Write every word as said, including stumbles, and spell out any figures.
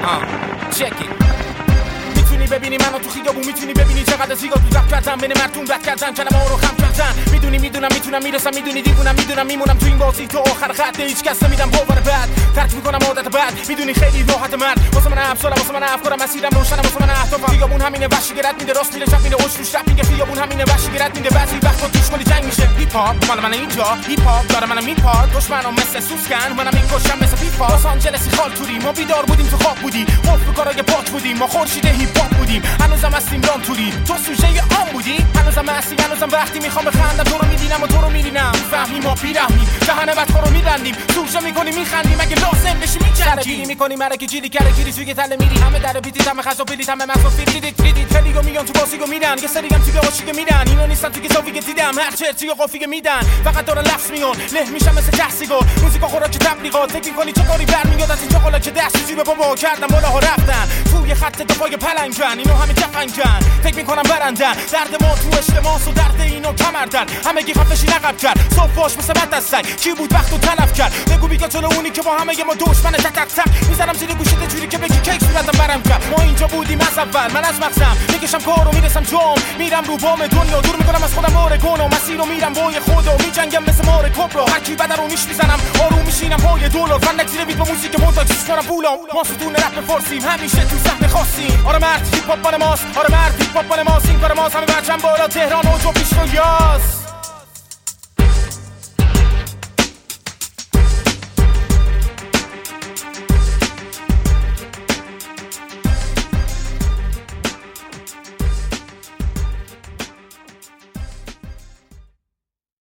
check it. میتونی ببینی منو تو خیابون، میتونی ببینی چقدر زیگار تو رفت کردم بین مردم رد کردن کلمه ها رو خم کردن. میدونی میدونم میتونم میرسم، میدونی دیوونم میدونم میمونم تو این بازی تو آخر خط، هیچ کس نمیدم باور بعد ترک میکنم عادت بعد. میدونی خیلی راحت من واسه من افسارم، واسه من افکارم مسیرم روشنم، واسه من اهدافم خیابون همینه، وحشی گرت میده راست میره چپ میده اوش روش رپ میگه خیابون همینه، وحشی گرت میده بعضی وقتا توش کلی جنگ میشه. هیپ هاپ مال من اینجا، هیپ هاپ داره منم میپاد، دشمنام مثل سوسکن منم میکشم مثل فیفا. لس آنجلسی خالتوری ما بیدار بودیم تو خواب بودی، قفل کارای پاک بودیم ما خورشید هیپ هاپ بودیم. هنوزم هستیم رام توری تو سوژه آن بودی، هنوزم هستی هنوزم وقتی میخوام بخندم تو رو میبینم و تو رو میبینم. فهمی ما پیرهمی جهان بدخو رو میبندیم، سوژه میکنیم میخندیم اگه لازم بشی میچرخیم میکنیم مرکی جیلی کرا گیری توی تله میری همه در بیتی تم خشو بلیت همه مخصوص فیدیت فیدیت خیلیگو میگن تو بازیگو میدن یه سریگم توی عاشق میدن اینا نیستن توی زاویه دیدم هر چه توی قافیه میدن فقط دارن لفظ میون له میشم مثل تحسیگو موزیکا خوراک تبلیغات فکر میکنی چه کاری برمیاد از اینجا قالا که دست جیب بابا کردم بالاها رفتن توی خط دفاع پلنگن اینو همه جفنگن فکر میکنم برندن درد ما تو اجتماعس و درد اینو کمر درد همه گی خفشی نقب کرد صفاش مثل بد از سگ کی بود وقتو تلف کرد بگو بیگا جلو اونی که با همه ما دشمن تک تک تک میزنم زیر گوشت جوری که بگی کیک می‌بندم برم کرد ما اینجا بودیم از اول من از مغزم میکشم کارو میرسم جام میرم رو بام دنیا دور میکنم از خودم اورگون و مسیر رو میرم بای خدا میجنگم مثل مار کبرا هر کی بدر رو نیش میزنم آروم میشینم پای دلار فندک زیر بیت با موزیک مونتاژ کنم پولام ما ستون رپ فارسیم همیشه تو صحنه خاصیم آره مرد هیپ هاپ مال ماست آره مرد هیپ هاپ مال ماست این کار ماست همه بچم بالا تهران و جو پیش رو یاس